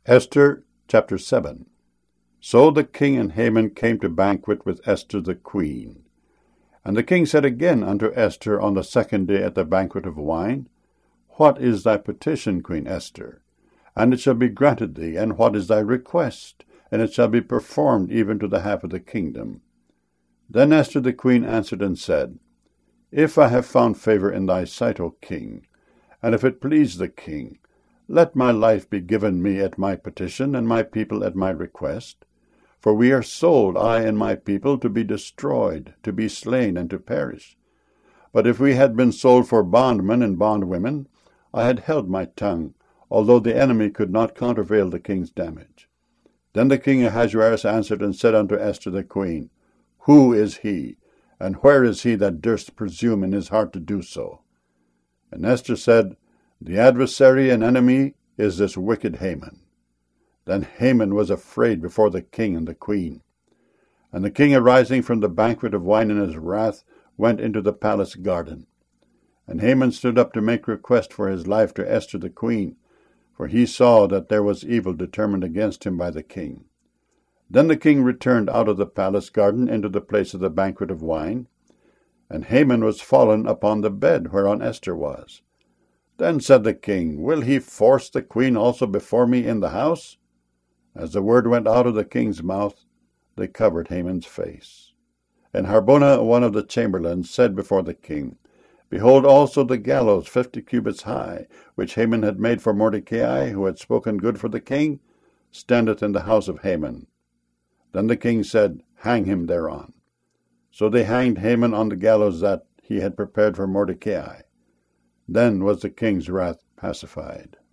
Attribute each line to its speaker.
Speaker 1: Esther chapter 7. So the king and Haman came to banquet with Esther the queen. And the king said again unto Esther on the second day at the banquet of wine, What is thy petition, Queen Esther? And it shall be granted thee. And what is thy request? And it shall be performed even to the half of the kingdom. Then Esther the queen answered and said, If I have found favor in thy sight, O king, and if it please the king, let my life be given me at my petition, and my people at my request. For we are sold, I and my people, to be destroyed, to be slain, and to perish. But if we had been sold for bondmen and bondwomen, I had held my tongue, although the enemy could not countervail the king's damage. Then the king Ahasuerus answered and said unto Esther the queen, Who is he, and where is he that durst presume in his heart to do so? And Esther said, The adversary and enemy is this wicked Haman. Then Haman was afraid before the king and the queen. And the king, arising from the banquet of wine in his wrath, went into the palace garden. And Haman stood up to make request for his life to Esther the queen, for he saw that there was evil determined against him by the king. Then the king returned out of the palace garden into the place of the banquet of wine, and Haman was fallen upon the bed whereon Esther was. Then said the king, Will he force the queen also before me in the house? As the word went out of the king's mouth, they covered Haman's face. And Harbona, one of the chamberlains, said before the king, Behold also the gallows 50 cubits high, which Haman had made for Mordecai, who had spoken good for the king, standeth in the house of Haman. Then the king said, Hang him thereon. So they hanged Haman on the gallows that he had prepared for Mordecai. Then was the king's wrath pacified.